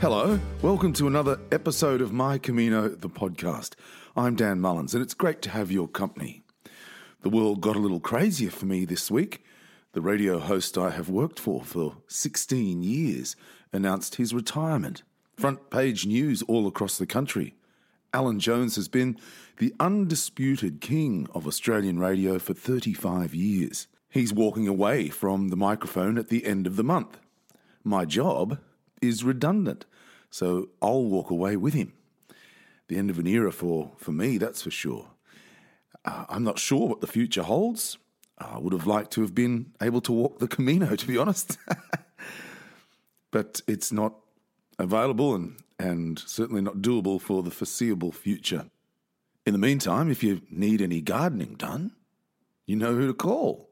Hello, welcome to another episode of My Camino, the podcast. I'm Dan Mullins, and it's great to have your company. The world got a little crazier for me this week. The radio host I have worked for 16 years announced his retirement. Front page news all across the country. Alan Jones has been the undisputed king of Australian radio for 35 years. He's walking away from the microphone at the end of the month. My job is redundant, so I'll walk away with him. The end of an era for me, that's for sure. I'm not sure what the future holds. I would have liked to have been able to walk the Camino, to be honest. But it's not available and certainly not doable for the foreseeable future. In the meantime, if you need any gardening done, you know who to call.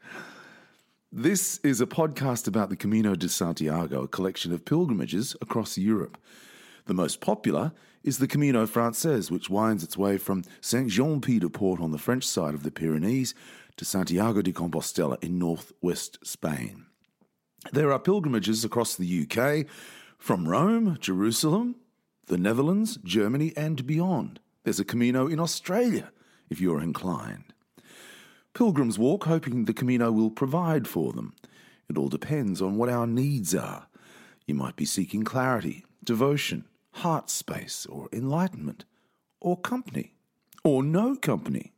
This is a podcast about the Camino de Santiago, a collection of pilgrimages across Europe. The most popular is the Camino Frances, which winds its way from Saint-Jean-Pied-de-Port on the French side of the Pyrenees to Santiago de Compostela in northwest Spain. There are pilgrimages across the UK, from Rome, Jerusalem, the Netherlands, Germany, and beyond. There's a Camino in Australia, if you're inclined. Pilgrims walk hoping the Camino will provide for them. It all depends on what our needs are. You might be seeking clarity, devotion, heart space, or enlightenment, or company, or no company.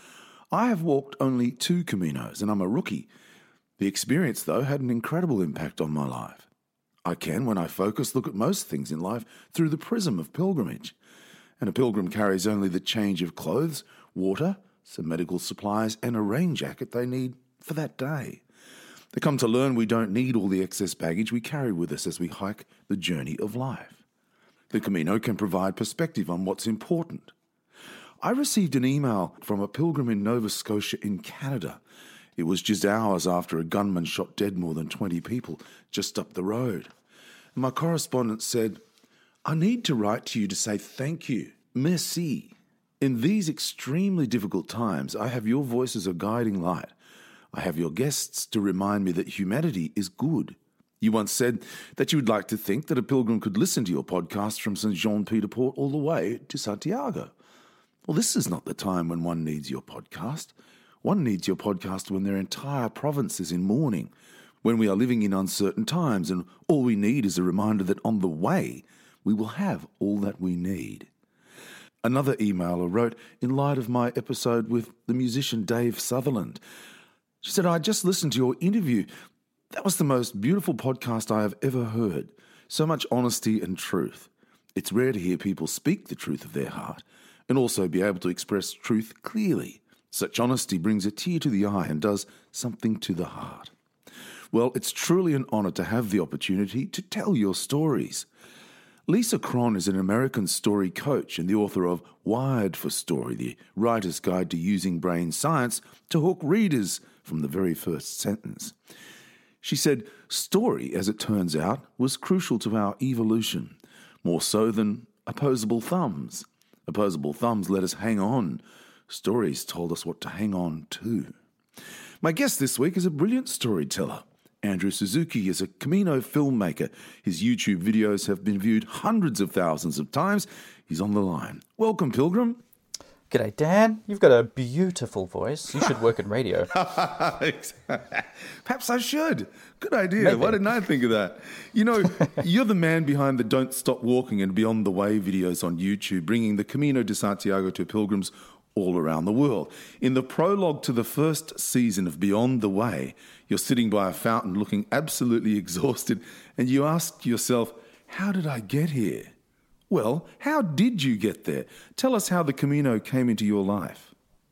I have walked only 2 Caminos, and I'm a rookie. The experience, though, had an incredible impact on my life. I can, when I focus, look at most things in life through the prism of pilgrimage. And a pilgrim carries only the change of clothes, water, some medical supplies, and a rain jacket they need for that day. They come to learn we don't need all the excess baggage we carry with us as we hike the journey of life. The Camino can provide perspective on what's important. I received an email from a pilgrim in Nova Scotia in Canada. It was just hours after a gunman shot dead more than 20 people just up the road. And my correspondent said, "I need to write to you to say thank you. Merci. In these extremely difficult times, I have your voice as a guiding light. I have your guests to remind me that humanity is good. You once said that you would like to think that a pilgrim could listen to your podcast from Saint-Jean-Pied-de-Port all the way to Santiago. Well, this is not the time when one needs your podcast. One needs your podcast when their entire province is in mourning, when we are living in uncertain times, and all we need is a reminder that on the way, we will have all that we need." Another emailer wrote in light of my episode with the musician Dave Sutherland. She said, "I just listened to your interview. That was the most beautiful podcast I have ever heard. So much honesty and truth. It's rare to hear people speak the truth of their heart and also be able to express truth clearly. Such honesty brings a tear to the eye and does something to the heart." Well, it's truly an honor to have the opportunity to tell your stories. Lisa Cron is an American story coach and the author of Wired for Story, the writer's guide to using brain science to hook readers from the very first sentence. She said, "Story, as it turns out, was crucial to our evolution, more so than opposable thumbs. Opposable thumbs let us hang on. Stories told us what to hang on to." My guest this week is a brilliant storyteller. Andrew Suzuki is a Camino filmmaker. His YouTube videos have been viewed hundreds of thousands of times. He's on the line. Welcome, Pilgrim. G'day, Dan. You've got a beautiful voice. You should work in radio. Perhaps I should. Good idea. Maybe. Why didn't I think of that? You know, you're the man behind the Don't Stop Walking and Beyond the Way videos on YouTube, bringing the Camino de Santiago to pilgrims all around the world. In the prologue to the first season of Beyond the Way, you're sitting by a fountain looking absolutely exhausted, and you ask yourself, how did I get here? Well, how did you get there? Tell us how the Camino came into your life.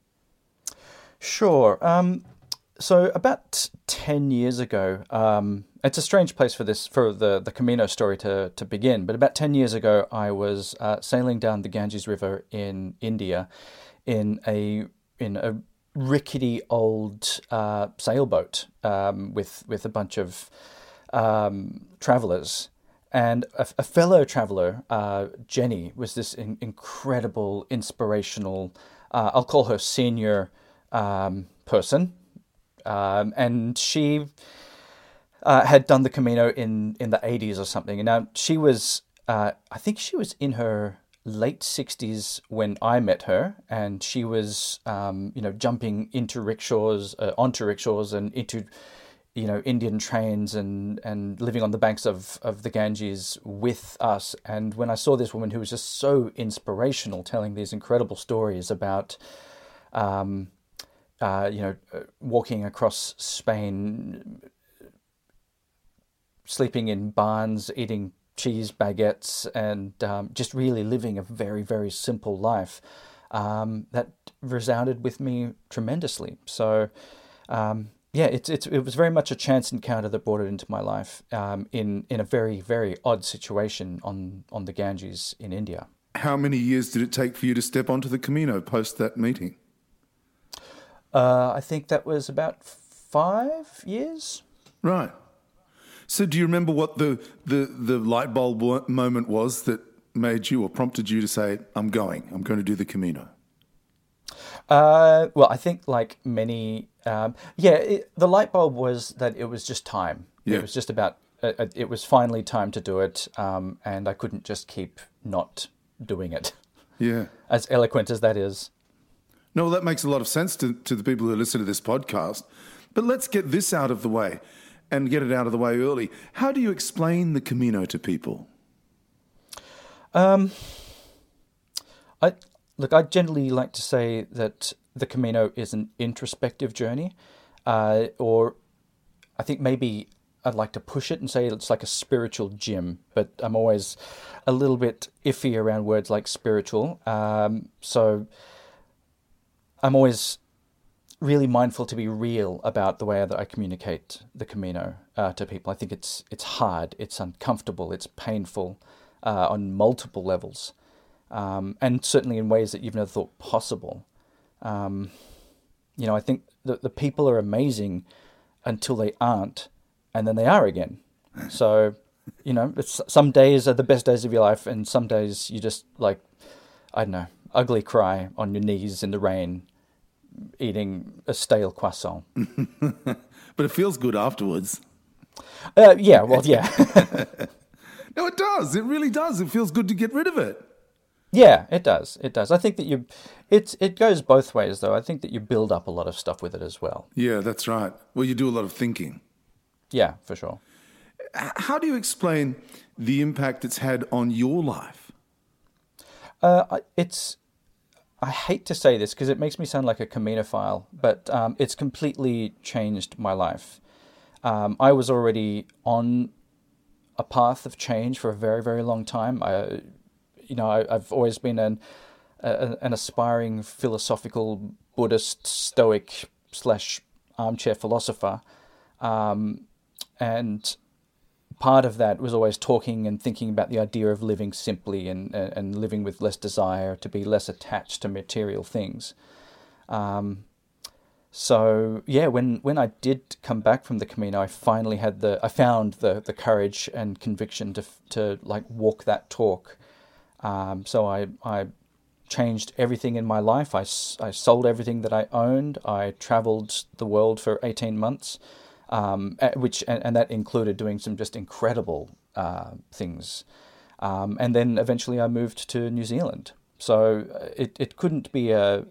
Sure. So about 10 years ago, it's a strange place for the Camino story to begin, but about 10 years ago, I was sailing down the Ganges River in India in a rickety old sailboat with a bunch of travelers. And a fellow traveler, Jenny, was this incredible, inspirational, I'll call her senior person. And she had done the Camino in the 80s or something. And now she was I think she was in her late 60s when I met her, and she was, jumping into rickshaws, onto rickshaws, and into, Indian trains, and living on the banks of the Ganges with us. And when I saw this woman who was just so inspirational, telling these incredible stories about, walking across Spain, sleeping in barns, eating cheese baguettes, and just really living a very, very simple life, that resounded with me tremendously. So, it was very much a chance encounter that brought it into my life, in a very, very odd situation on the Ganges in India. How many years did it take for you to step onto the Camino post that meeting? I think that was about 5 years. Right. So do you remember what the light bulb moment was that made you or prompted you to say, I'm going to do the Camino? Well, I think like many, the light bulb was that it was just time. Yeah. It was just about, it was finally time to do it, and I couldn't just keep not doing it. Yeah. As eloquent as that is. No, well, that makes a lot of sense to the people who listen to this podcast. But let's get this out of the way and get it out of the way early. How do you explain the Camino to people? I generally like to say that the Camino is an introspective journey, or I think maybe I'd like to push it and say it's like a spiritual gym, but I'm always a little bit iffy around words like spiritual. So I'm always really mindful to be real about the way that I communicate the Camino to people. I think it's hard, it's uncomfortable, it's painful on multiple levels, and certainly in ways that you've never thought possible. I think the people are amazing until they aren't, and then they are again. So, some days are the best days of your life, and some days you just ugly cry on your knees in the rain, eating a stale croissant. But it feels good afterwards. Yeah. No, it does. It really does. It feels good to get rid of it. Yeah, it does. It does. I think that it goes both ways, though. I think that you build up a lot of stuff with it as well. Yeah, that's right. Well, you do a lot of thinking. Yeah, for sure. How do you explain the impact it's had on your life? I hate to say this because it makes me sound like a Caminophile, but it's completely changed my life. I was already on a path of change for a very, very long time. I've always been an aspiring philosophical Buddhist, Stoic / armchair philosopher, and part of that was always talking and thinking about the idea of living simply and living with less desire, to be less attached to material things. So yeah, when I did come back from the Camino, I finally I found the courage and conviction to walk that talk. So I changed everything in my life. I sold everything that I owned. I traveled the world for 18 months. And that included doing some just incredible things, and then eventually I moved to New Zealand. So it couldn't be a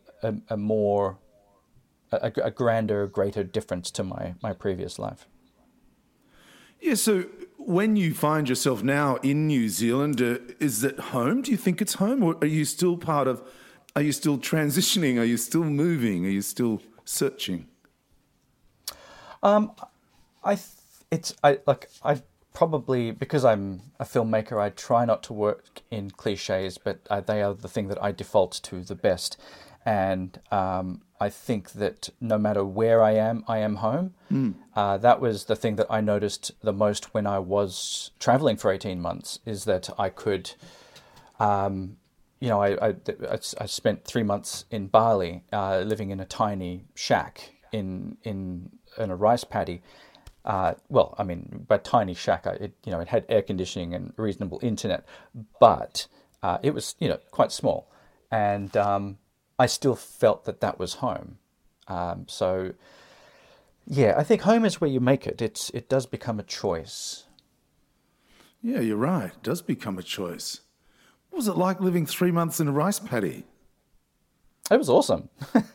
grander, greater difference to my previous life. Yeah. So when you find yourself now in New Zealand, is it home? Do you think it's home, or are you still Are you still transitioning? Are you still moving? Are you still searching? I probably, because I'm a filmmaker, I try not to work in cliches, but they are the thing that I default to the best. And I think that no matter where I am home. That was the thing that I noticed the most when I was traveling for 18 months, is that I could, I spent 3 months in Bali, living in a tiny shack in a rice paddy. By tiny shack, it had air conditioning and reasonable internet, but it was, quite small, and I still felt that was home. So, yeah, I think home is where you make it. It does become a choice. Yeah, you're right. It does become a choice. What was it like living 3 months in a rice paddy? It was awesome.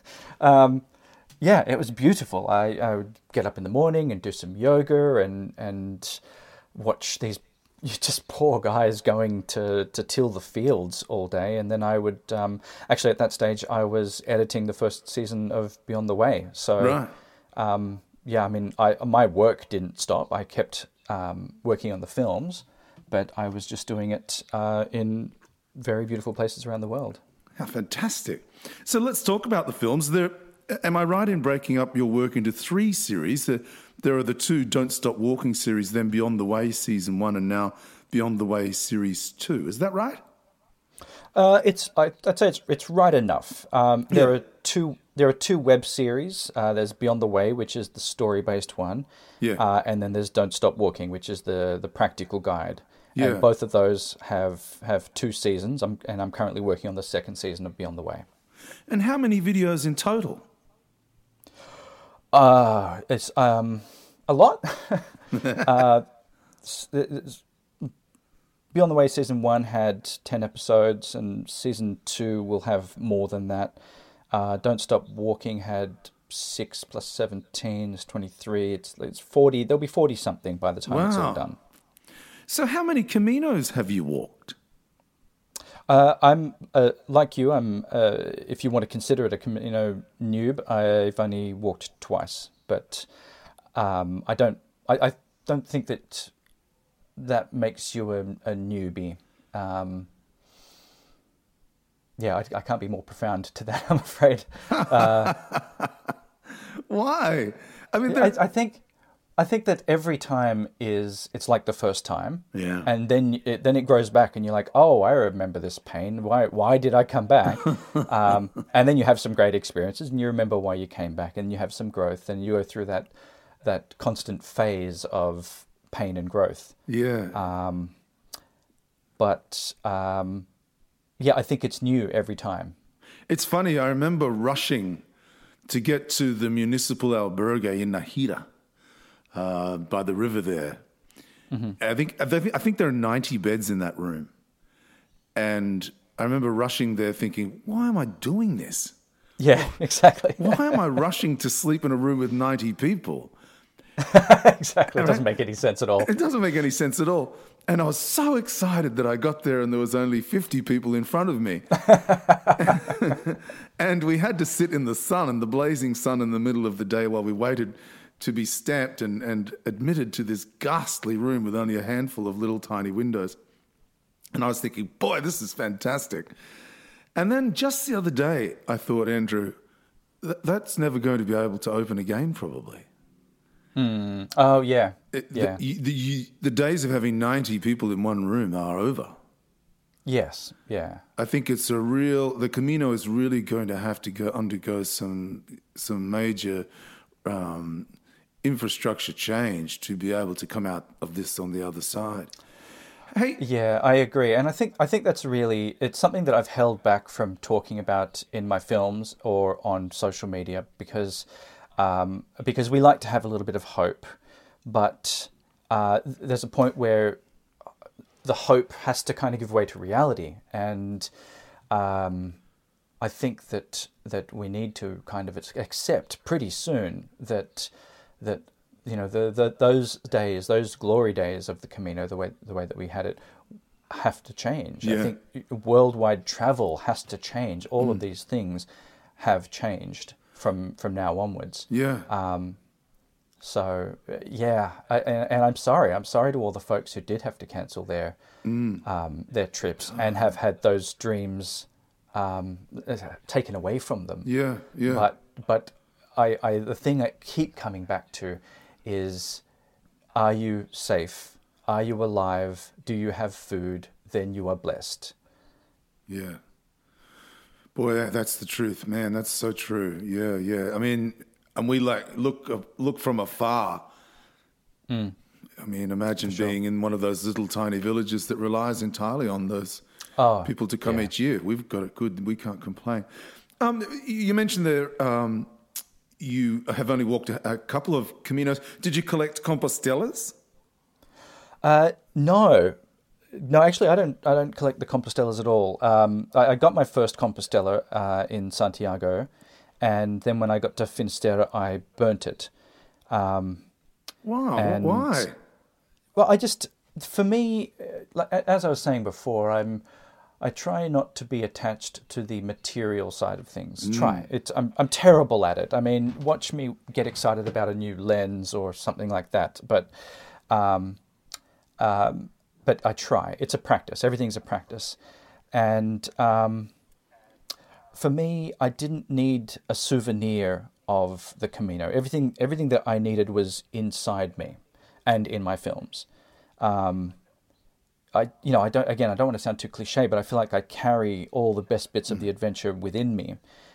Yeah, it was beautiful. I would get up in the morning and do some yoga and watch these just poor guys going to till the fields all day. And then I would, actually at that stage, I was editing the first season of Beyond the Way. So, Right. yeah, I mean, my work didn't stop. I kept working on the films, but I was just doing it in very beautiful places around the world. How fantastic. So let's talk about the films. Am I right in breaking up your work into 3 series? There are the 2 Don't Stop Walking series, then Beyond the Way Season 1, and now Beyond the Way Series 2. Is that right? I'd say it's right enough. There are two web series. There's Beyond the Way, which is the story-based one, and then there's Don't Stop Walking, which is the practical guide. Yeah. And both of those have 2 seasons. I'm currently working on the 2nd season of Beyond the Way. And how many videos in total? It's a lot. Beyond the Way Season 1 had 10 episodes, and Season 2 will have more than that. Don't Stop Walking had 6 plus 17 is 23. It's 40. There'll be 40-something by the time it's all done. So how many Caminos have you walked? I'm like you. If you want to consider it a Camino noob, I've only walked twice, but I don't think that makes you a newbie. Yeah, I can't be more profound to that, I'm afraid. Why? I mean, I think that every time it's like the first time. Yeah. And then it grows back and you're like, oh, I remember this pain. Why did I come back? And then you have some great experiences and you remember why you came back, and you have some growth, and you go through that constant phase of pain and growth. Yeah. Yeah, I think it's new every time. It's funny. I remember rushing to get to the municipal albergue in Nahida, by the river there. Mm-hmm. I think there are 90 beds in that room, and I remember rushing there thinking, "Why am I doing this? Yeah, exactly. Why am I rushing to sleep in a room with 90 people?" Exactly. It doesn't make any sense at all. It doesn't make any sense at all. And I was so excited that I got there and there was only 50 people in front of me. And we had to sit in the sun, in the blazing sun in the middle of the day, while we waited to be stamped and admitted to this ghastly room with only a handful of little tiny windows. And I was thinking, boy, this is fantastic. And then just the other day, I thought, Andrew, that's never going to be able to open again, probably. Oh, yeah. The days of having 90 people in one room are over. Yes, yeah. I think the Camino is really going to have to undergo some major infrastructure change to be able to come out of this on the other side. Hey. Yeah, I agree. And I think it's something that I've held back from talking about in my films or on social media because we like to have a little bit of hope, but there's a point where the hope has to kind of give way to reality, and I think that we need to kind of accept pretty soon that those glory days of the Camino, the way that we had it, have to change. Yeah. I think worldwide travel has to change. All of these things have changed from now onwards. Yeah. And I'm sorry. I'm sorry to all the folks who did have to cancel their trips and have had those dreams taken away from them. Yeah, yeah. But the thing I keep coming back to is, are you safe? Are you alive? Do you have food? Then you are blessed. Yeah. Boy, that's the truth, man. That's so true. Yeah, yeah. I mean, and we look from afar. I mean, imagine being in one of those little tiny villages that relies entirely on those people to come each year. We've got it good. We can't complain. You mentioned there you have only walked a couple of Caminos. Did you collect Compostelas? No, no. Actually, I don't collect the Compostelas at all. I got my first Compostela in Santiago, and then when I got to Finisterre, I burnt it. Wow, And why? well, for me, like as I was saying before, I try not to be attached to the material side of things. I'm terrible at it. I mean, watch me get excited about a new lens or something like that. Um, but I try. It's a practice. Everything's a practice, and for me, I didn't need a souvenir of the Camino. Everything that I needed was inside me, and in my films. I don't want to sound too cliche, but I feel like I carry all the best bits of the adventure within me.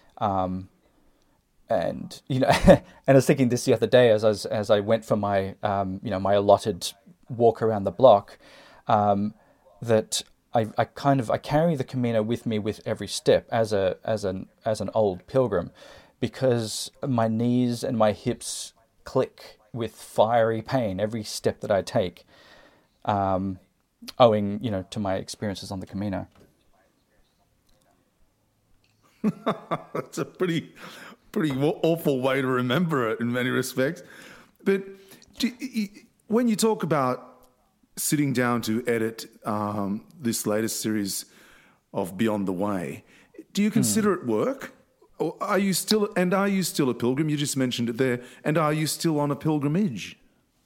And and I was thinking this the other day as I went for my my allotted walk around the block, that I carry the Camino with me with every step as an old pilgrim, because my knees and my hips click with fiery pain every step that I take. Owing, to my experiences on the Camino. That's a pretty awful way to remember it in many respects. But when you talk about sitting down to edit this latest series of Beyond the Way, do you consider it work? Or are you still a pilgrim? You just mentioned it there. And are you still on a pilgrimage?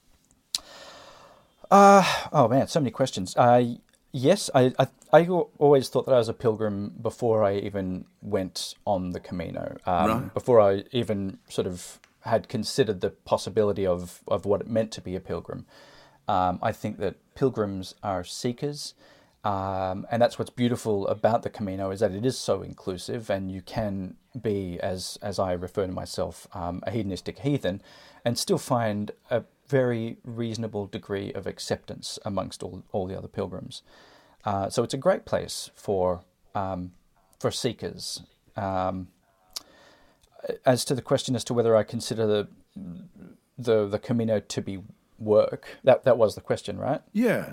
Oh man, so many questions. Yes, I always thought that I was a pilgrim before I even went on the Camino. Right. Before I even sort of had considered the possibility of what it meant to be a pilgrim. I think that pilgrims are seekers, and that's what's beautiful about the Camino, is that it is so inclusive, and you can be, as I refer to myself, a hedonistic heathen, and still find a very reasonable degree of acceptance amongst all the other pilgrims. So it's a great place for seekers. As to the question as to whether I consider the Camino to be work, that was the question, right? Yeah.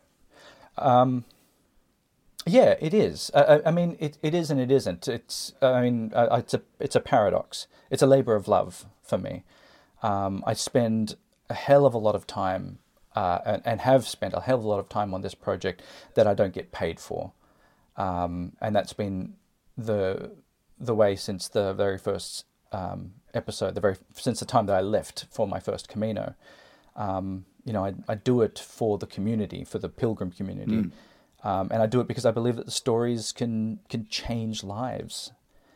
Yeah, it is. I mean, it is and it isn't. It's a paradox. It's a labor of love for me. I spend a hell of a lot of time, and have spent a hell of a lot of time on this project that I don't get paid for, and that's been the way since the very first episode, since the time that I left for my first Camino. I do it for the community, for the pilgrim community, and I do it because I believe that the stories can change lives.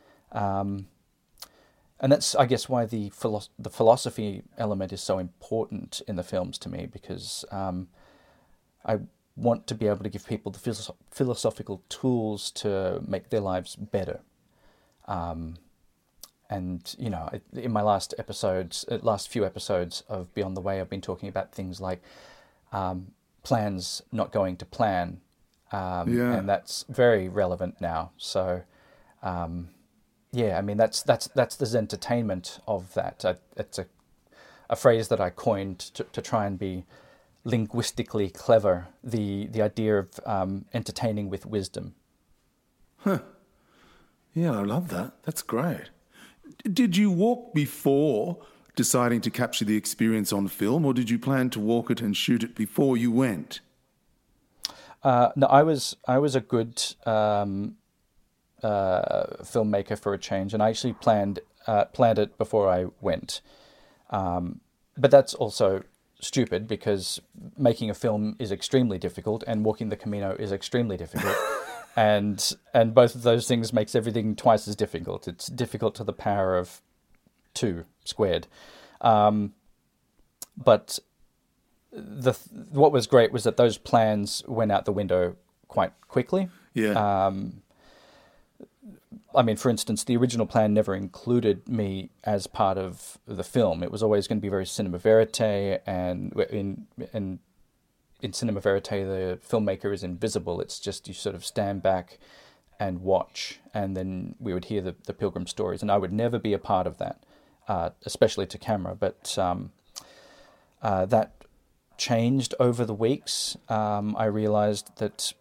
And that's, I guess, why the philosophy element is so important in the films to me, because I want to be able to give people the philosophical tools to make their lives better. And, in my last few episodes of Beyond the Way, I've been talking about things like plans not going to plan. And that's very relevant now. So, yeah, I mean, that's the Zentertainment of that. It's a phrase that I coined to try and be linguistically clever, the idea of entertaining with wisdom. Huh. Yeah, I love that. That's great. Did you walk before deciding to capture the experience on film, or did you plan to walk it and shoot it before you went? No, I was a good filmmaker for a change, and I actually planned it before I went. But that's also stupid, because making a film is extremely difficult, and walking the Camino is extremely difficult. and both of those things makes everything twice as difficult. It's difficult to the power of 2 squared. But what was great was that those plans went out the window quite quickly. Yeah. I mean, for instance, the original plan never included me as part of the film. It was always going to be very cinema verite, and in cinema verite, the filmmaker is invisible. It's just you sort of stand back and watch, and then we would hear the pilgrim stories, and I would never be a part of that, especially to camera. But that changed over the weeks. I realized that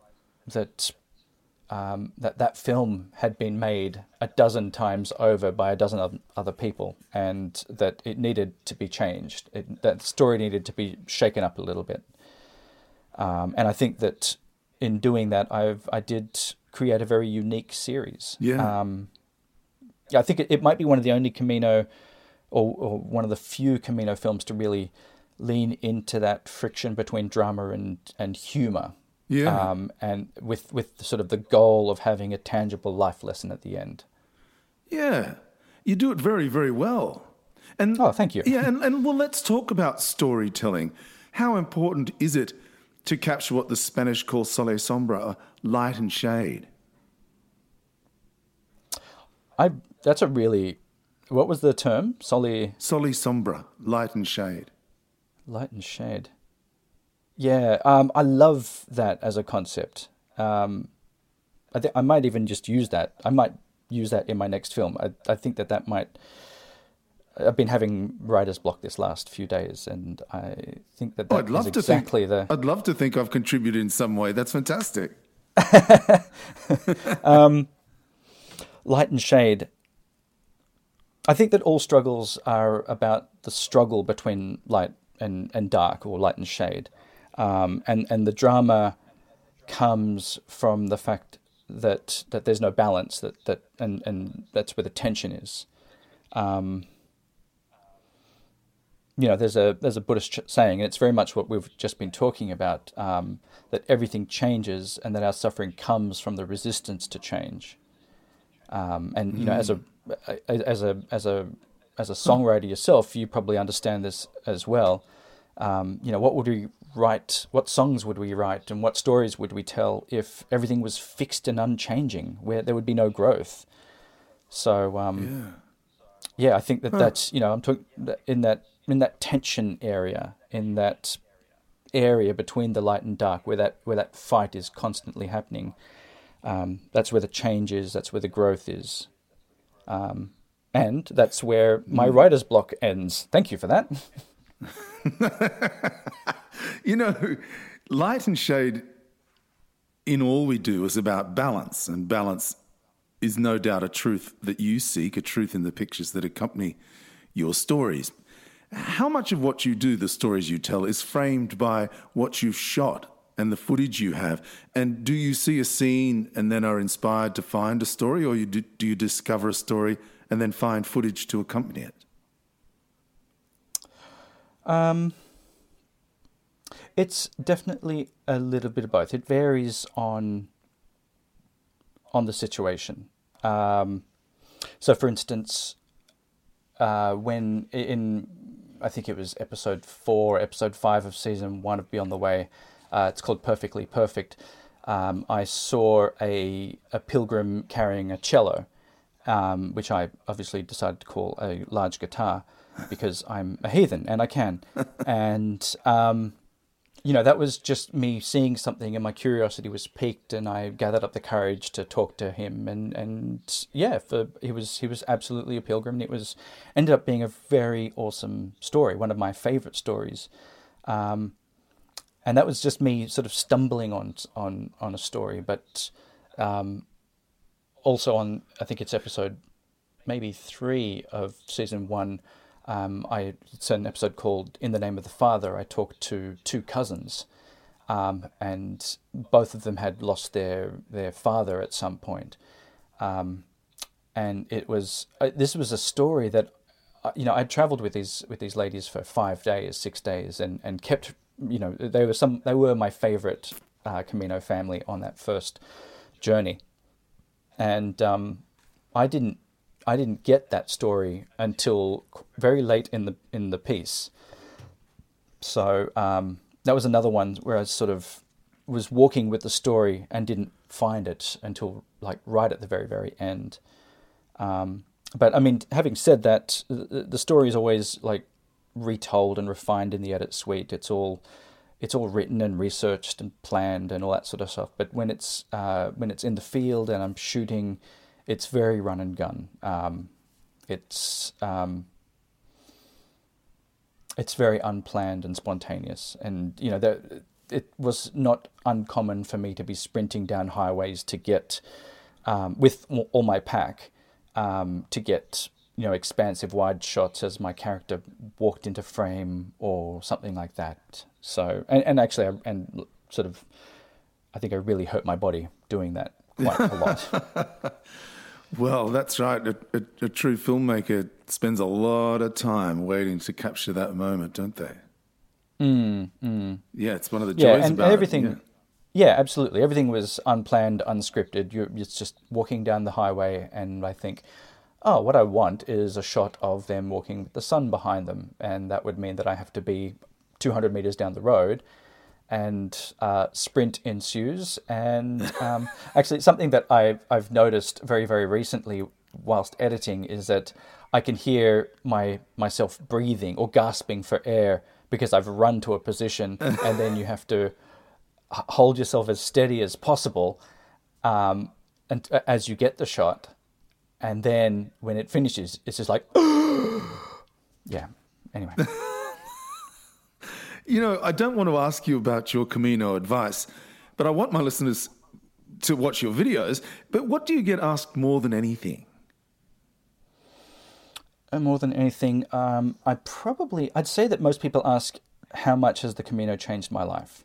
that film had been made a dozen times over by a dozen other people, and that it needed to be changed. That story needed to be shaken up a little bit. And I think that in doing that, I did create a very unique series. Yeah. I think it might be one of the only Camino, or one of the few Camino films to really lean into that friction between drama and humor. Yeah. And with sort of the goal of having a tangible life lesson at the end. Yeah. You do it very, very well. And Oh, thank you. Yeah, and well, let's talk about storytelling. How important is it to capture what the Spanish call sol y sombra, light and shade? That's a really, what was the term? Sol y sombra, light and shade. Light and shade. Yeah, I love that as a concept. I might even just use that. I might use that in my next film. I think that might. I've been having writer's block this last few days, and I think that is exactly the. I'd love to think I've contributed in some way. That's fantastic. Light and shade. I think that all struggles are about the struggle between light and dark, or light and shade. And the drama comes from the fact that there's no balance, and that's where the tension is. There's a Buddhist saying, and it's very much what we've just been talking about, that everything changes, and that our suffering comes from the resistance to change. As a songwriter yourself, you probably understand this as well. What would we write? What songs would we write, and what stories would we tell if everything was fixed and unchanging, where there would be no growth? So, I think that's I'm talking in that tension area, in that area between the light and dark, where that fight is constantly happening. That's where the change is. That's where the growth is. And that's where my writer's block ends. Thank you for that. Light and shade in all we do is about balance, and balance is no doubt a truth that you seek, a truth in the pictures that accompany your stories. How much of what you do, the stories you tell, is framed by what you've shot and the footage you have? And do you see a scene and then are inspired to find a story, or do you discover a story and then find footage to accompany it? It's definitely a little bit of both. It varies on the situation. So, for instance, when I think it was episode 5 of season 1 of Beyond the Way, it's called Perfectly Perfect. I saw a pilgrim carrying a cello, which I obviously decided to call a large guitar, because I'm a heathen and I can. And, that was just me seeing something, and my curiosity was piqued, and I gathered up the courage to talk to him. He was absolutely a pilgrim, and it ended up being a very awesome story, one of my favorite stories. And that was just me sort of stumbling on a story, but also on, I think it's episode maybe 3 of season 1, it's an episode called In the Name of the Father. I talked to 2 cousins, and both of them had lost their father at some point. And this was a story that, I'd traveled with these ladies for 6 days, and kept, they were my favorite Camino family on that first journey. And I didn't get that story until very late in the piece. So that was another one where I sort of was walking with the story and didn't find it until right at the very, very end. But I mean, having said that, the story is always retold and refined in the edit suite. It's all written and researched and planned and all that sort of stuff. But when it's in the field and I'm shooting, it's very run and gun. it's very unplanned and spontaneous, and it was not uncommon for me to be sprinting down highways to get with all my pack to get expansive wide shots as my character walked into frame or something like that. So and actually sort of I think I really hurt my body doing that quite a lot. Well, that's right. A true filmmaker spends a lot of time waiting to capture that moment, don't they? Yeah, it's one of the joys and about everything. it. Yeah, absolutely. Everything was unplanned, unscripted. You're just walking down the highway, and I think, oh, what I want is a shot of them walking with the sun behind them, and that would mean that I have to be 200 meters down the road, and sprint ensues. And actually, something that I've noticed very, very recently whilst editing is that I can hear myself breathing or gasping for air because I've run to a position, and then you have to hold yourself as steady as possible, and as you get the shot, and then when it finishes, it's just like, yeah. Anyway. I don't want to ask you about your Camino advice, but I want my listeners to watch your videos. But what do you get asked more than anything? More than anything, I'd say that most people ask, how much has the Camino changed my life?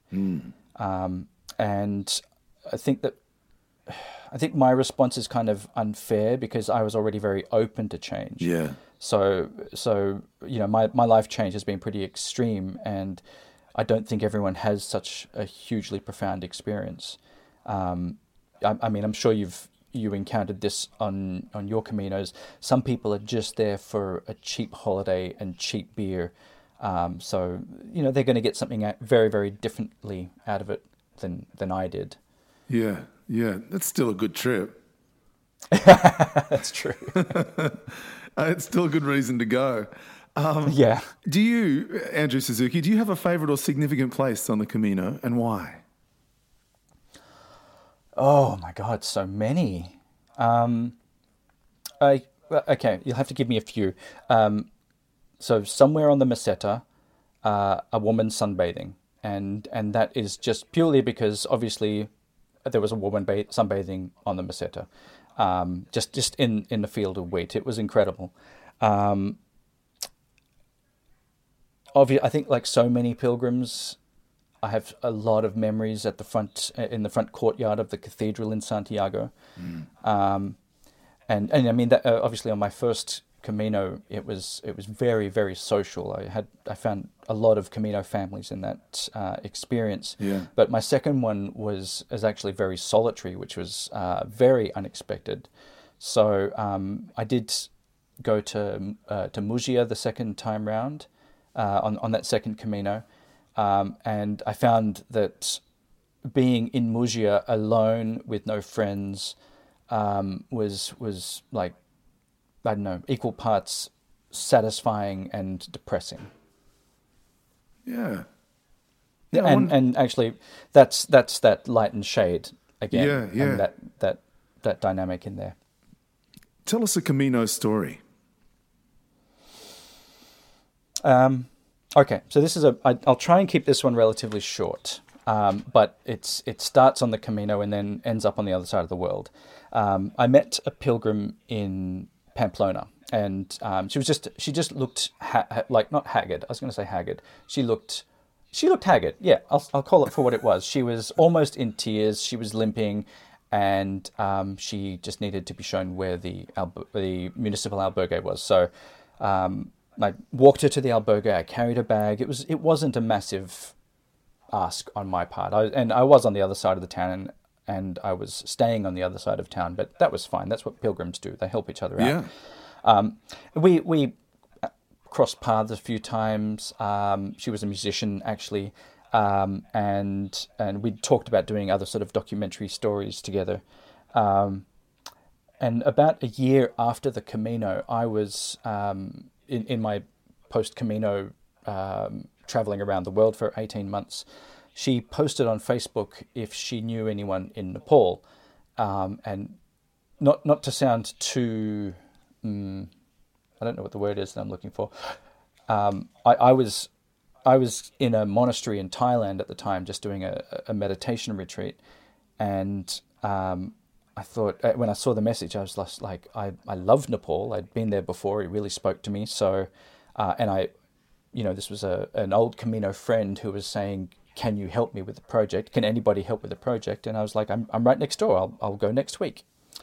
And I think my response is kind of unfair because I was already very open to change. Yeah. So my life change has been pretty extreme, and I don't think everyone has such a hugely profound experience. I mean, I'm sure you encountered this on your Caminos. Some people are just there for a cheap holiday and cheap beer. So they're going to get something very, very differently out of it than I did. Yeah. That's still a good trip. That's true. It's still a good reason to go. Yeah. Do you, Andrew Suzuki, do you have a favourite or significant place on the Camino, and why? Oh my God, so many. Okay, you'll have to give me a few. So somewhere on the Meseta, a woman sunbathing, and that is just purely because obviously there was a woman sunbathing on the Meseta, just in the field of wheat. It was incredible. I think, like so many pilgrims, I have a lot of memories in the front courtyard of the cathedral in Santiago. And I mean that obviously on my first Camino, it was very, very social. I found a lot of Camino families in that experience. Yeah. But my second one was actually very solitary, which was very unexpected. So I did go to Murcia the second time round on that second Camino, and I found that being in Murcia alone with no friends was like, I don't know, equal parts satisfying and depressing. Yeah. And actually, that's that light and shade again. Yeah. And that dynamic in there. Tell us a Camino story. Okay, so this is I'll try and keep this one relatively short, but it starts on the Camino and then ends up on the other side of the world. I met a pilgrim in Pamplona, and she just looked like, not haggard. I was going to say haggard. She looked haggard. Yeah, I'll call it for what it was. She was almost in tears. She was limping, and she just needed to be shown where the municipal albergue was. So I walked her to the albergue. I carried her bag. It wasn't a massive ask on my part. I was on the other side of the town, and I was staying on the other side of town, but that was fine. That's what pilgrims do. They help each other out. Yeah. We crossed paths a few times. She was a musician, actually, and we talked about doing other sort of documentary stories together. And about a year after the Camino, I was in my post-Camino traveling around the world for 18 months. She posted on Facebook if she knew anyone in Nepal, and not to sound too, I don't know what the word is that I'm looking for. I was in a monastery in Thailand at the time, just doing a meditation retreat, and I thought when I saw the message, I was just like, I love Nepal. I'd been there before. It really spoke to me. So, and this was an old Camino friend who was saying, "Can you help me with the project? Can anybody help with the project?" And I was like, "I'm right next door. I'll go next week."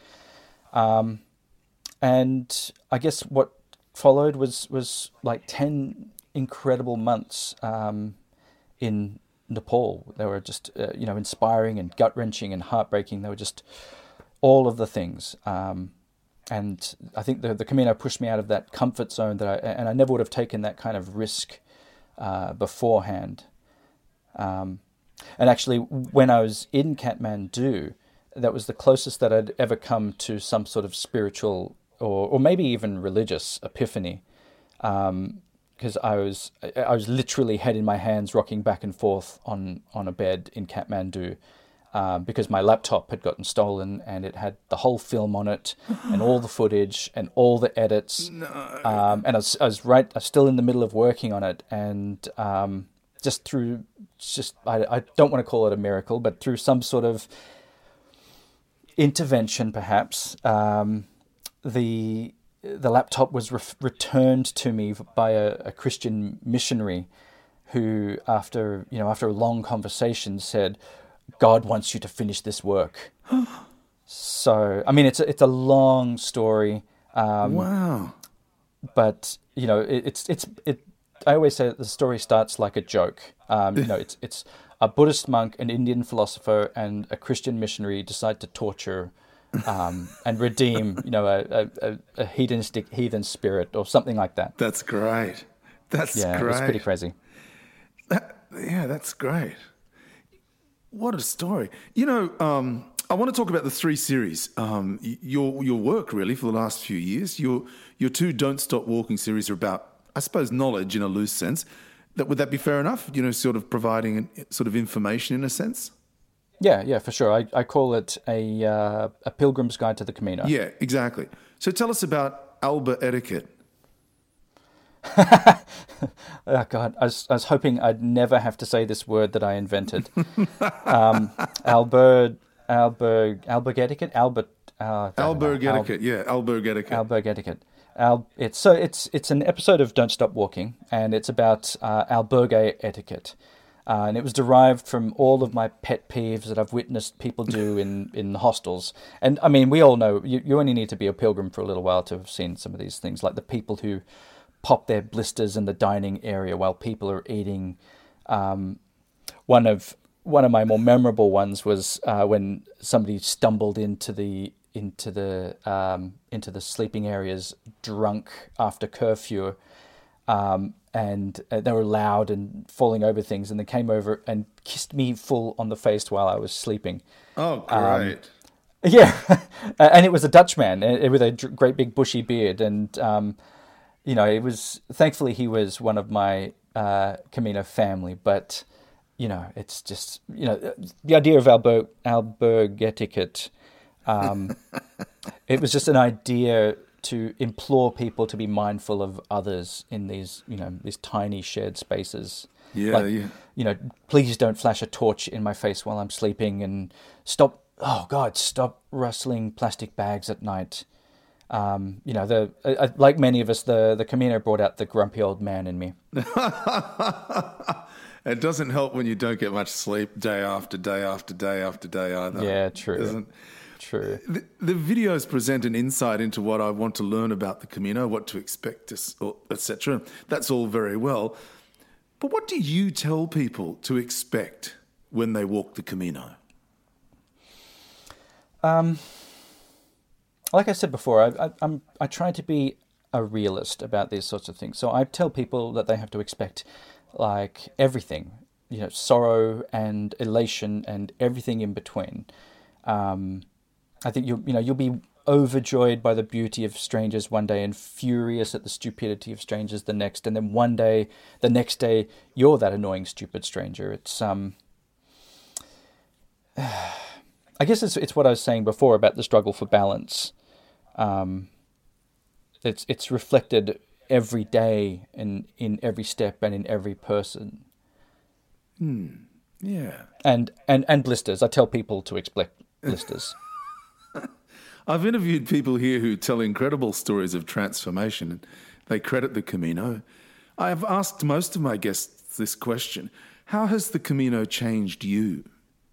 And I guess what followed was like 10 incredible months in Nepal. They were just inspiring and gut-wrenching and heartbreaking. They were just all of the things. And I think the Camino pushed me out of that comfort zone and I never would have taken that kind of risk beforehand. And actually, when I was in Kathmandu, that was the closest that I'd ever come to some sort of spiritual or maybe even religious epiphany. Because I was literally head in my hands, rocking back and forth on a bed in Kathmandu, because my laptop had gotten stolen and it had the whole film on it and all the footage and all the edits. No. And I was still in the middle of working on it, and I don't want to call it a miracle, but through some sort of intervention, perhaps, the laptop was returned to me by a Christian missionary who, after a long conversation, said, "God wants you to finish this work." So, I mean, it's a long story. Wow. But I always say that the story starts like a joke. It's a Buddhist monk, an Indian philosopher, and a Christian missionary decide to torture and redeem, a hedonistic heathen spirit or something like that. That's great. That's great. It's pretty crazy. That's great. What a story. I want to talk about the 3 series. Your work, really, for the last few years. Your 2 Don't Stop Walking series are about, I suppose, knowledge in a loose sense. Would that be fair enough? Sort of providing sort of information in a sense? Yeah, for sure. I call it a pilgrim's guide to the Camino. Yeah, exactly. So tell us about Alba Etiquette. Oh God, I was hoping I'd never have to say this word that I invented. Alberg etiquette. Alberg etiquette. Alberg etiquette. Alberg etiquette. It's an episode of Don't Stop Walking, and it's about albergue etiquette. And it was derived from all of my pet peeves that I've witnessed people do in hostels. And I mean, we all know you only need to be a pilgrim for a little while to have seen some of these things, like the people who pop their blisters in the dining area while people are eating. One of my more memorable ones was when somebody stumbled into the sleeping areas drunk after curfew. And they were loud and falling over things, and they came over and kissed me full on the face while I was sleeping. Oh, great. And it was a Dutchman with a great big bushy beard, and it was, thankfully he was one of my Camino family, but it's just the idea of albergue etiquette. It was just an idea to implore people to be mindful of others in these tiny shared spaces. Please don't flash a torch in my face while I'm sleeping, and stop rustling plastic bags at night. Like many of us, the Camino brought out the grumpy old man in me. It doesn't help when you don't get much sleep day after day after day after day either. Yeah, true. True. The videos present an insight into what I want to learn about the Camino, what to expect, etc. That's all very well. But what do you tell people to expect when they walk the Camino? Like I said before, I try to be a realist about these sorts of things. So I tell people that they have to expect like everything, sorrow and elation and everything in between. I think you'll be overjoyed by the beauty of strangers one day and furious at the stupidity of strangers the next, and then the next day you're that annoying stupid stranger. It's I guess it's what I was saying before about the struggle for balance. It's reflected every day, in every step, and in every person. Yeah. And blisters. I tell people to expect blisters. I've interviewed people here who tell incredible stories of transformation, and they credit the Camino. I have asked most of my guests this question: how has the Camino changed you?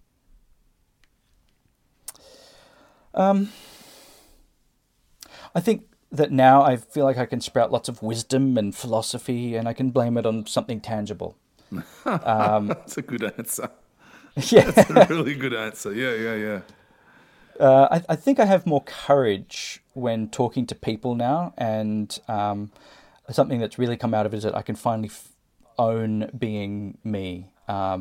I think that now I feel like I can sprout lots of wisdom and philosophy, and I can blame it on something tangible. That's a good answer. Yeah. That's a really good answer. Yeah. I think I have more courage when talking to people now, and something that's really come out of it is that I can finally own being me.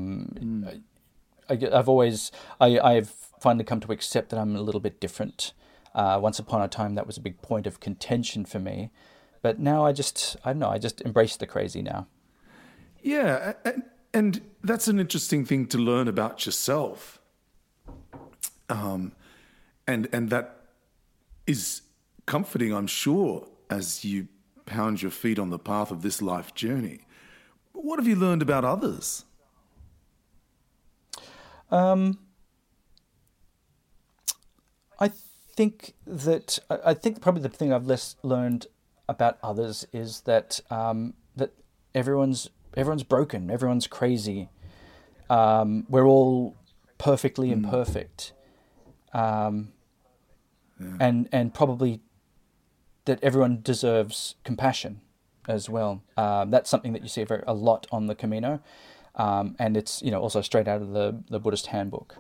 I've finally come to accept that I'm a little bit different. Once upon a time, that was a big point of contention for me, but now I don't know, I just embrace the crazy now. Yeah, and that's an interesting thing to learn about yourself. And that is comforting, I'm sure, as you pound your feet on the path of this life journey. But what have you learned about others? I think probably the thing I've less learned about others is that that everyone's broken, everyone's crazy. We're all perfectly imperfect. And probably that everyone deserves compassion as well. That's something that you see a lot on the Camino, and it's also straight out of the Buddhist handbook.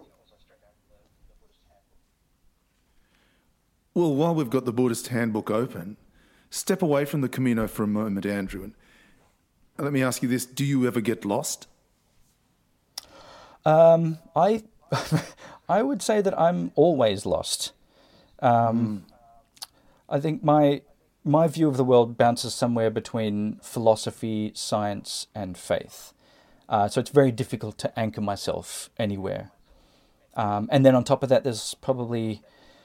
Well, while we've got the Buddhist handbook open, step away from the Camino for a moment, Andrew, and let me ask you this: do you ever get lost? I I would say that I'm always lost. I think my view of the world bounces somewhere between philosophy, science, and faith. So it's very difficult to anchor myself anywhere. And then on top of that, there's probably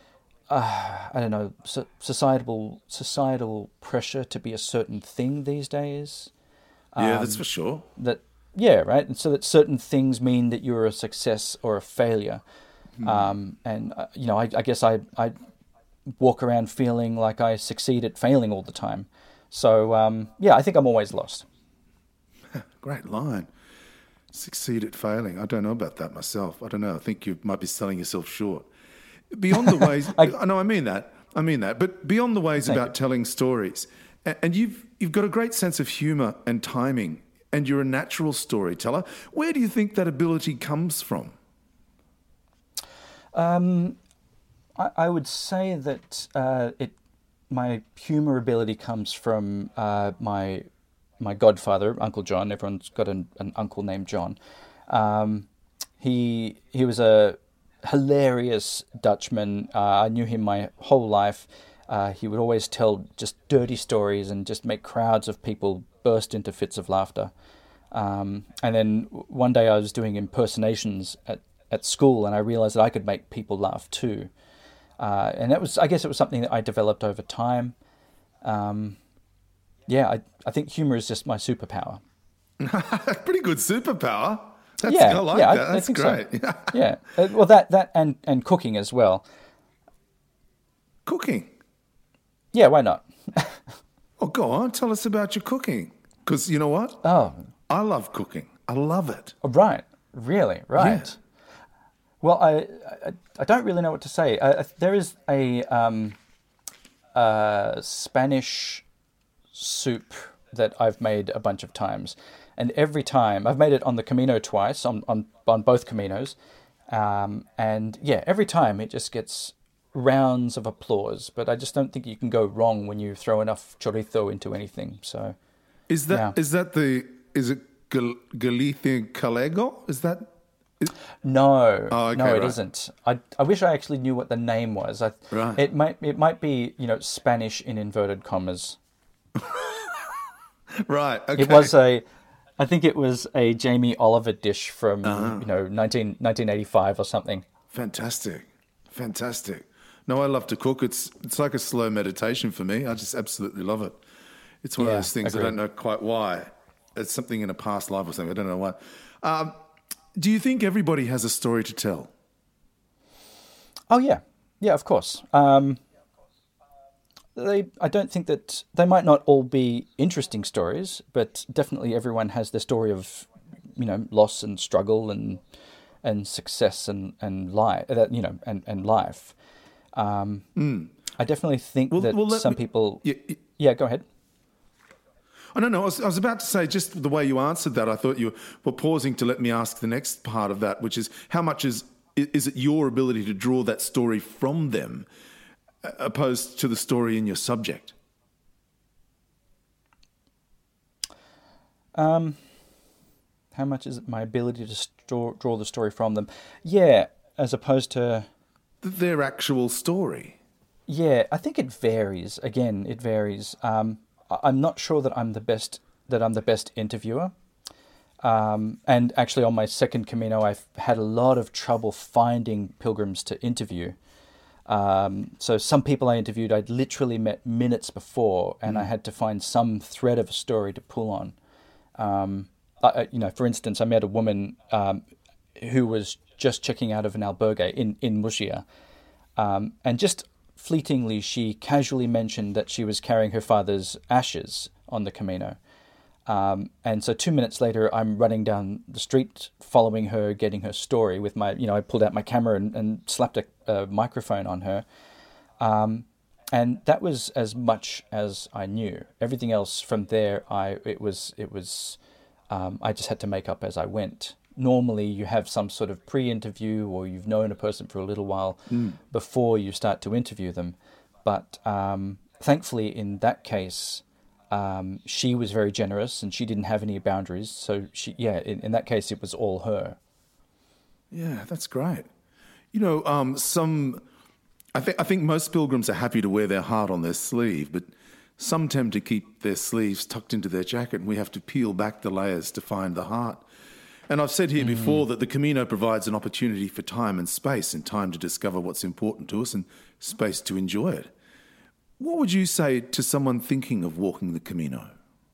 societal pressure to be a certain thing these days. Yeah, that's for sure. Right. And so that certain things mean that you're a success or a failure. I guess I walk around feeling like I succeed at failing all the time. So, I think I'm always lost. Great line. Succeed at failing. I don't know about that myself. I don't know. I think you might be selling yourself short. Beyond the ways... I mean that. But beyond the ways about telling stories, and you've got a great sense of humour and timing, and you're a natural storyteller. Where do you think that ability comes from? I would say that my humour ability comes from my godfather, Uncle John. Everyone's got an uncle named John. He was a hilarious Dutchman. I knew him my whole life. He would always tell just dirty stories and just make crowds of people burst into fits of laughter. And then one day I was doing impersonations at school, and I realized that I could make people laugh too. And I guess it was something that I developed over time. I think humor is just my superpower. Pretty good superpower. I like that. That's I think great. So. Yeah. Well, that and cooking as well. Cooking? Yeah, why not? Oh, go on. Tell us about your cooking. Because you know what? Oh. I love cooking. I love it. Oh, right. Really? Right. Yeah. Well, I don't really know what to say. There is a Spanish soup that I've made a bunch of times. And every time, I've made it on the Camino twice, on both Caminos. Every time it just gets rounds of applause. But I just don't think you can go wrong when you throw enough chorizo into anything. So, is it Galician Calego? Is that? No, oh, okay, no, it right. isn't. I wish I actually knew what the name was. Right. It might be Spanish in inverted commas. Right. Okay. I think it was a Jamie Oliver dish from 1985 or something. Fantastic. No, I love to cook. It's like a slow meditation for me. I just absolutely love it. It's one of those things agreed. I don't know quite why. It's something in a past life or something. I don't know why. Do you think everybody has a story to tell? Oh, yeah. Yeah, of course. I don't think that they might not all be interesting stories, but definitely everyone has their story of, loss and struggle and success and life, and life. I definitely think some people. Yeah, go ahead. Oh, no. I was about to say, just the way you answered that, I thought you were pausing to let me ask the next part of that, which is how much is it your ability to draw that story from them opposed to the story in your subject? How much is it my ability to draw the story from them? Yeah, as opposed to their actual story. Yeah, I think it varies. Again, it varies. I'm not sure that I'm the best interviewer. And actually, on my second Camino, I've had a lot of trouble finding pilgrims to interview. So some people I interviewed, I'd literally met minutes before, and I had to find some thread of a story to pull on. For instance, I met a woman who was just checking out of an albergue in Murcia, and just fleetingly, she casually mentioned that she was carrying her father's ashes on the Camino. And so 2 minutes later, I'm running down the street, following her, getting her story with my, I pulled out my camera and slapped a microphone on her. And that was as much as I knew. Everything else from there, I just had to make up as I went. Normally you have some sort of pre-interview, or you've known a person for a little while before you start to interview them. But thankfully in that case, she was very generous and she didn't have any boundaries. So in that case, it was all her. Yeah, that's great. I think most pilgrims are happy to wear their heart on their sleeve, but some tend to keep their sleeves tucked into their jacket, and we have to peel back the layers to find the heart. And I've said here before that the Camino provides an opportunity for time and space, and time to discover what's important to us and space to enjoy it. What would you say to someone thinking of walking the Camino?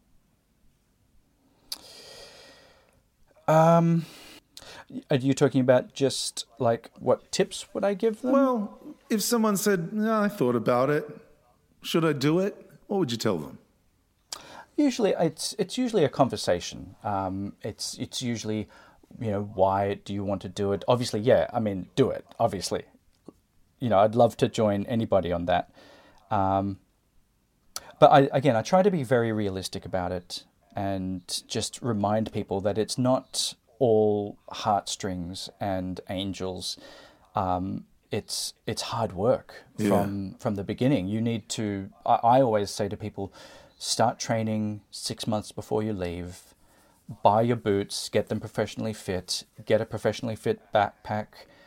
Are you talking about just like what tips would I give them? Well, if someone said, "No, I thought about it. Should I do it?" What would you tell them? Usually, it's usually a conversation. It's usually, why do you want to do it? Obviously, do it. Obviously, I'd love to join anybody on that. But I try to be very realistic about it and just remind people that it's not all heartstrings and angels. It's hard work from the beginning. You need to. I always say to people, start training 6 months before you leave. Buy your boots, get them professionally fit, get a professionally fit backpack.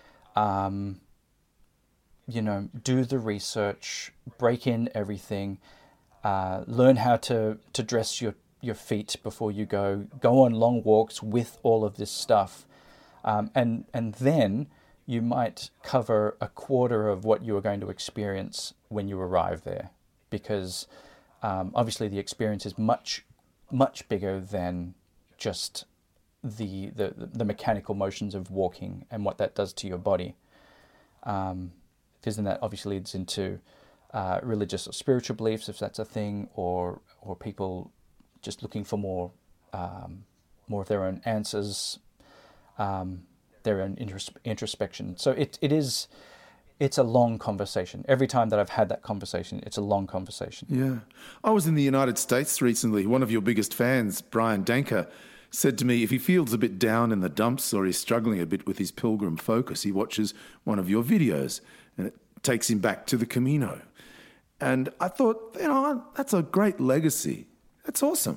Do the research, break in everything, learn how to dress your feet before you go on long walks with all of this stuff. And then you might cover a quarter of what you are going to experience when you arrive there, because obviously the experience is much, much bigger than just the mechanical motions of walking and what that does to your body. Because then that obviously leads into religious or spiritual beliefs, if that's a thing, or people just looking for more of their own answers, their own introspection. So it's a long conversation. Every time that I've had that conversation, it's a long conversation. Yeah. I was in the United States recently. One of your biggest fans, Brian Danker, said to me if he feels a bit down in the dumps or he's struggling a bit with his pilgrim focus, he watches one of your videos and it takes him back to the Camino. And I thought, that's a great legacy. That's awesome.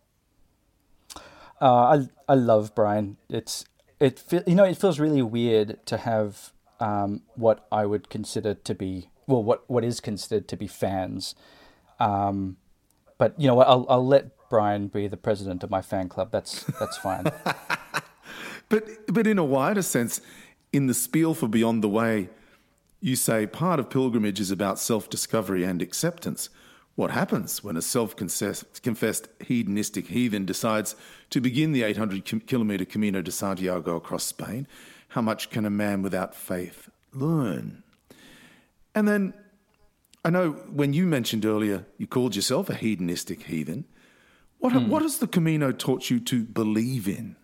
I love Brian. It feels really weird to have what I would consider to be, what is considered to be fans. But I'll let Brian be the president of my fan club. That's fine. But in a wider sense, in the spiel for Beyond the Way, you say part of pilgrimage is about self-discovery and acceptance. What happens when a self-confessed hedonistic heathen decides to begin the 800-kilometre Camino de Santiago across Spain? How much can a man without faith learn? And then, I know when you mentioned earlier you called yourself a hedonistic heathen. What has the Camino taught you to believe in?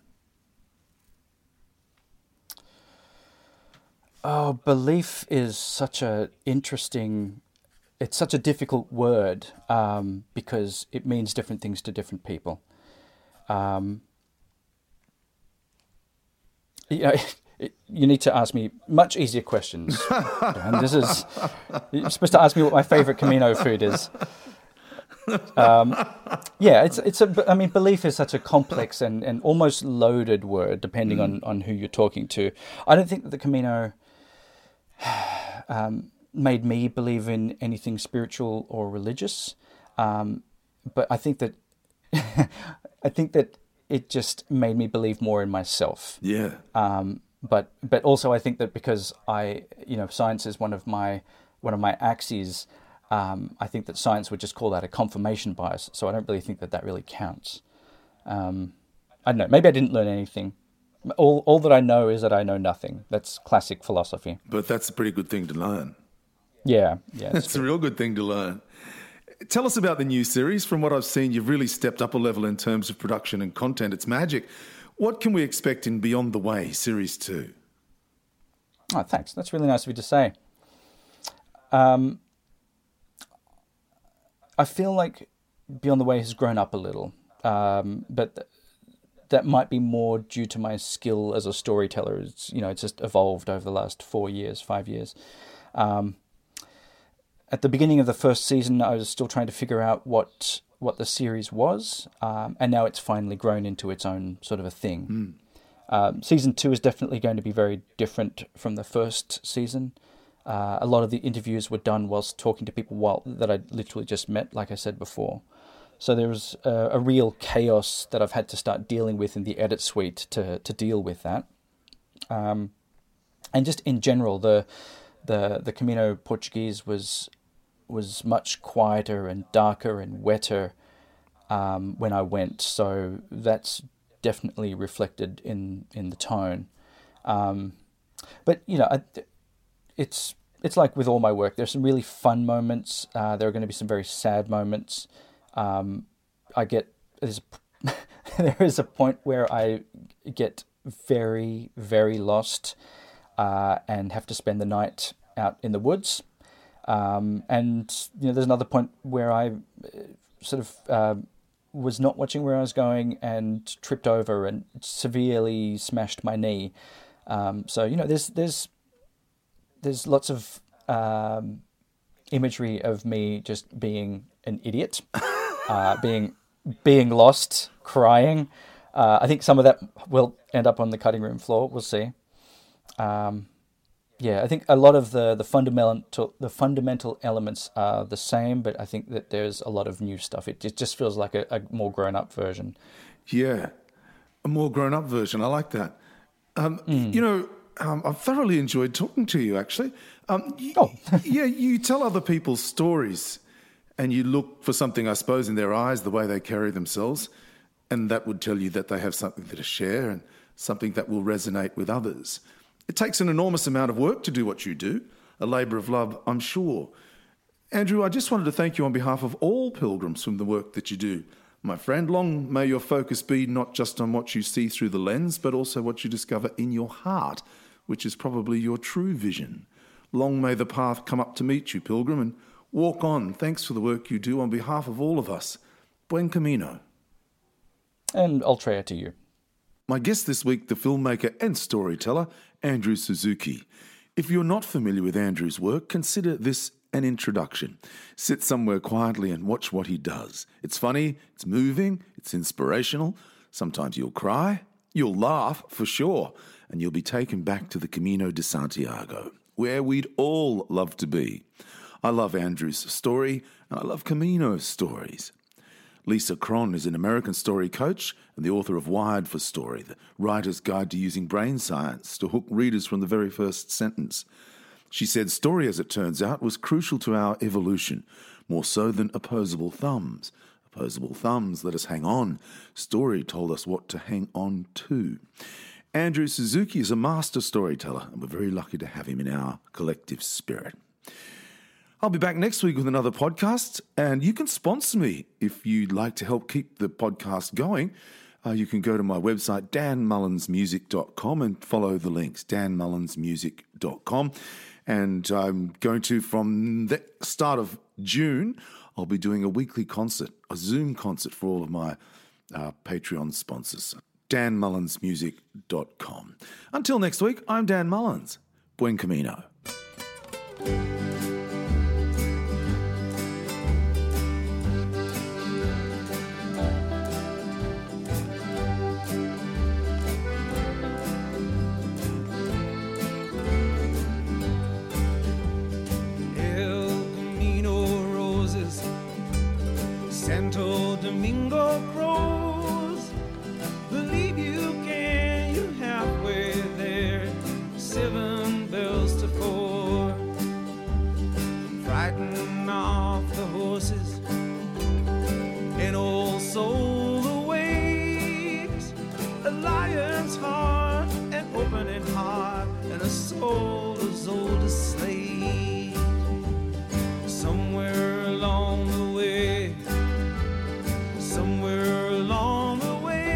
Oh, belief is such a interesting... It's such a difficult word because it means different things to different people. You need to ask me much easier questions. And you're supposed to ask me what my favorite Camino food is. Belief is such a complex and almost loaded word, depending on who you're talking to. I don't think that the Camino made me believe in anything spiritual or religious, but I think that it just made me believe more in myself. Yeah. But also I think that because science is one of my axes. I think that science would just call that a confirmation bias. So I don't really think that really counts. I don't know. Maybe I didn't learn anything. All that I know is that I know nothing. That's classic philosophy. But that's a pretty good thing to learn. Yeah. It's a real good thing to learn. Tell us about the new series. From what I've seen, you've really stepped up a level in terms of production and content. It's magic. What can we expect in Beyond the Way, Series 2? Oh, thanks. That's really nice of you to say. I feel like Beyond the Way has grown up a little, but that might be more due to my skill as a storyteller. It's just evolved over the last 5 years. At the beginning of the first season, I was still trying to figure out what the series was, and now it's finally grown into its own sort of a thing. Season 2 is definitely going to be very different from the first season. A lot of the interviews were done whilst talking to people that I literally just met, like I said before. So there was a real chaos that I've had to start dealing with in the edit suite to deal with that. And just in general, the Camino Portuguese was much quieter and darker and wetter when I went. So that's definitely reflected in the tone. But it's like with all my work. There's some really fun moments. There are going to be some very sad moments. There is a point where I get very, very lost and have to spend the night out in the woods. And there's another point where I was not watching where I was going and tripped over and severely smashed my knee. So there's lots of imagery of me just being an idiot, being lost, crying. I think some of that will end up on the cutting room floor. We'll see. I think a lot of the fundamental elements are the same, but I think that there's a lot of new stuff. It just feels like a more grown-up version. Yeah, a more grown-up version. I like that. I've thoroughly enjoyed talking to you, actually. You tell other people's stories and you look for something, I suppose, in their eyes, the way they carry themselves, and that would tell you that they have something to share and something that will resonate with others. It takes an enormous amount of work to do what you do, a labour of love, I'm sure. Andrew, I just wanted to thank you on behalf of all pilgrims from the work that you do. My friend, long may your focus be not just on what you see through the lens, but also what you discover in your heart, which is probably your true vision. Long may the path come up to meet you, pilgrim, and walk on. Thanks for the work you do on behalf of all of us. Buen Camino. And Ultrea to you. My guest this week, the filmmaker and storyteller, Andrew Suzuki. If you're not familiar with Andrew's work, consider this an introduction. Sit somewhere quietly and watch what he does. It's funny, it's moving, it's inspirational. Sometimes you'll cry, you'll laugh for sure, and you'll be taken back to the Camino de Santiago, where we'd all love to be. I love Andrew's story, and I love Camino's stories. Lisa Cron is an American story coach and the author of Wired for Story, the writer's guide to using brain science to hook readers from the very first sentence. She said story, as it turns out, was crucial to our evolution. more so than opposable thumbs. Opposable thumbs let us hang on. Story told us what to hang on to. Andrew Suzuki is a master storyteller, and we're very lucky to have him in our collective spirit. I'll be back next week with another podcast, and you can sponsor me if you'd like to help keep the podcast going. You can go to my website, danmullinsmusic.com, and follow the links, danmullinsmusic.com. And I'm going to, from the start of June, I'll be doing a weekly concert, a Zoom concert for all of my Patreon sponsors. danmullinsmusic.com. Until next week, I'm Dan Mullins. Buen camino. Santo Domingo crows, believe you can, you're halfway there, 7 bells to 4. Frighten off the horses, an old soul awaits, a lion's heart, an opening heart, and a soul as old as slate. Somewhere along the way, somewhere along the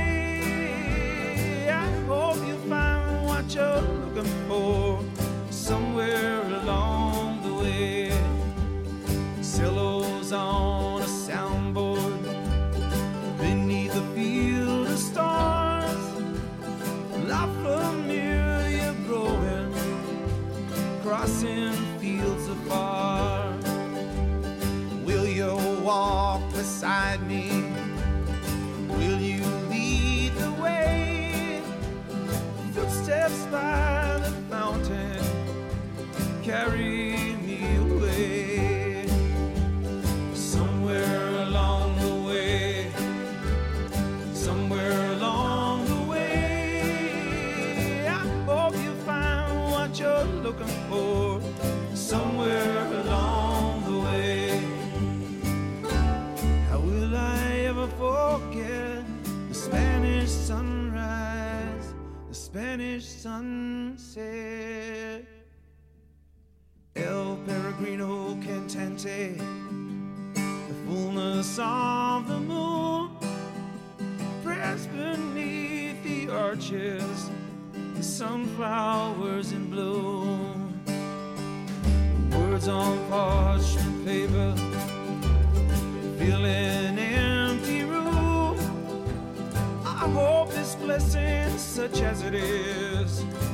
way, I hope you find what you're looking for. Somewhere along the way, cellos on a soundboard beneath a field of stars, La Familia growing, crossing fields afar. Will you walk beside me? Will you lead the way? Footsteps by the fountain carry me away. Somewhere along the way, somewhere along the way, I hope you find what you're looking for. Somewhere along the way, how will I ever forget the Spanish sunrise, the Spanish sunset? El Peregrino Cantante, the fullness of the moon, pressed beneath the arches, the sunflowers in bloom. Words on parchment paper, fill an empty room. I hope this blessing, such as it is,